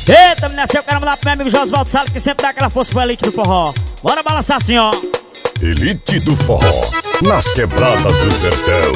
Eita, menina, eu quero mandar pro meu amigo Josvaldo Salles, que sempre dá aquela força pro elite do forró. Bora balançar assim, ó. Elite do forró, nas quebradas do sertão.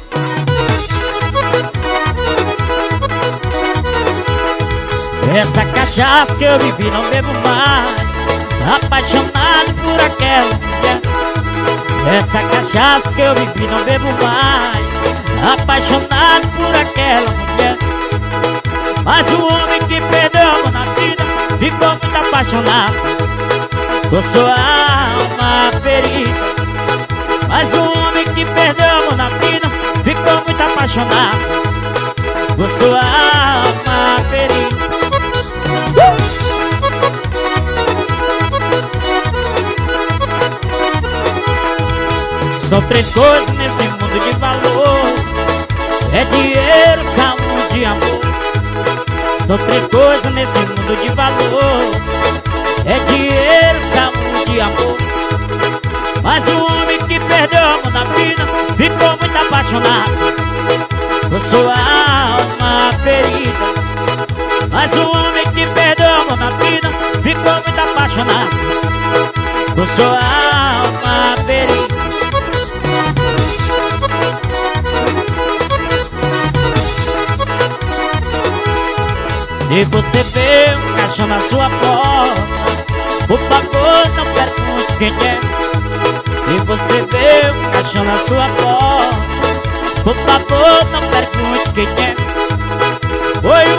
Essa cachaça que eu vivi não bebo mais, apaixonado por aquela mulher. Essa cachaça que eu vivi não bebo mais, apaixonado por aquela mulher. Mas o homem que perdeu a mão na vida ficou muito apaixonado por sua alma ferida. Mas o homem que perdeu a mão na vida ficou muito apaixonado por sua alma ferida. São três coisas nesse mundo de valor: é dinheiro, saúde e amor. São três coisas nesse mundo de valor: é dinheiro, saúde e amor. Mas o homem que perdeu a mão na vida ficou muito apaixonado por sua alma ferida. Mas o homem que perdeu a mão na vida ficou muito apaixonado por sua alma ferida. Se você vê um caixão na sua porta, por favor não pergunte quem é. Se você vê um caixão na sua porta, por favor não pergunte quem é. Foi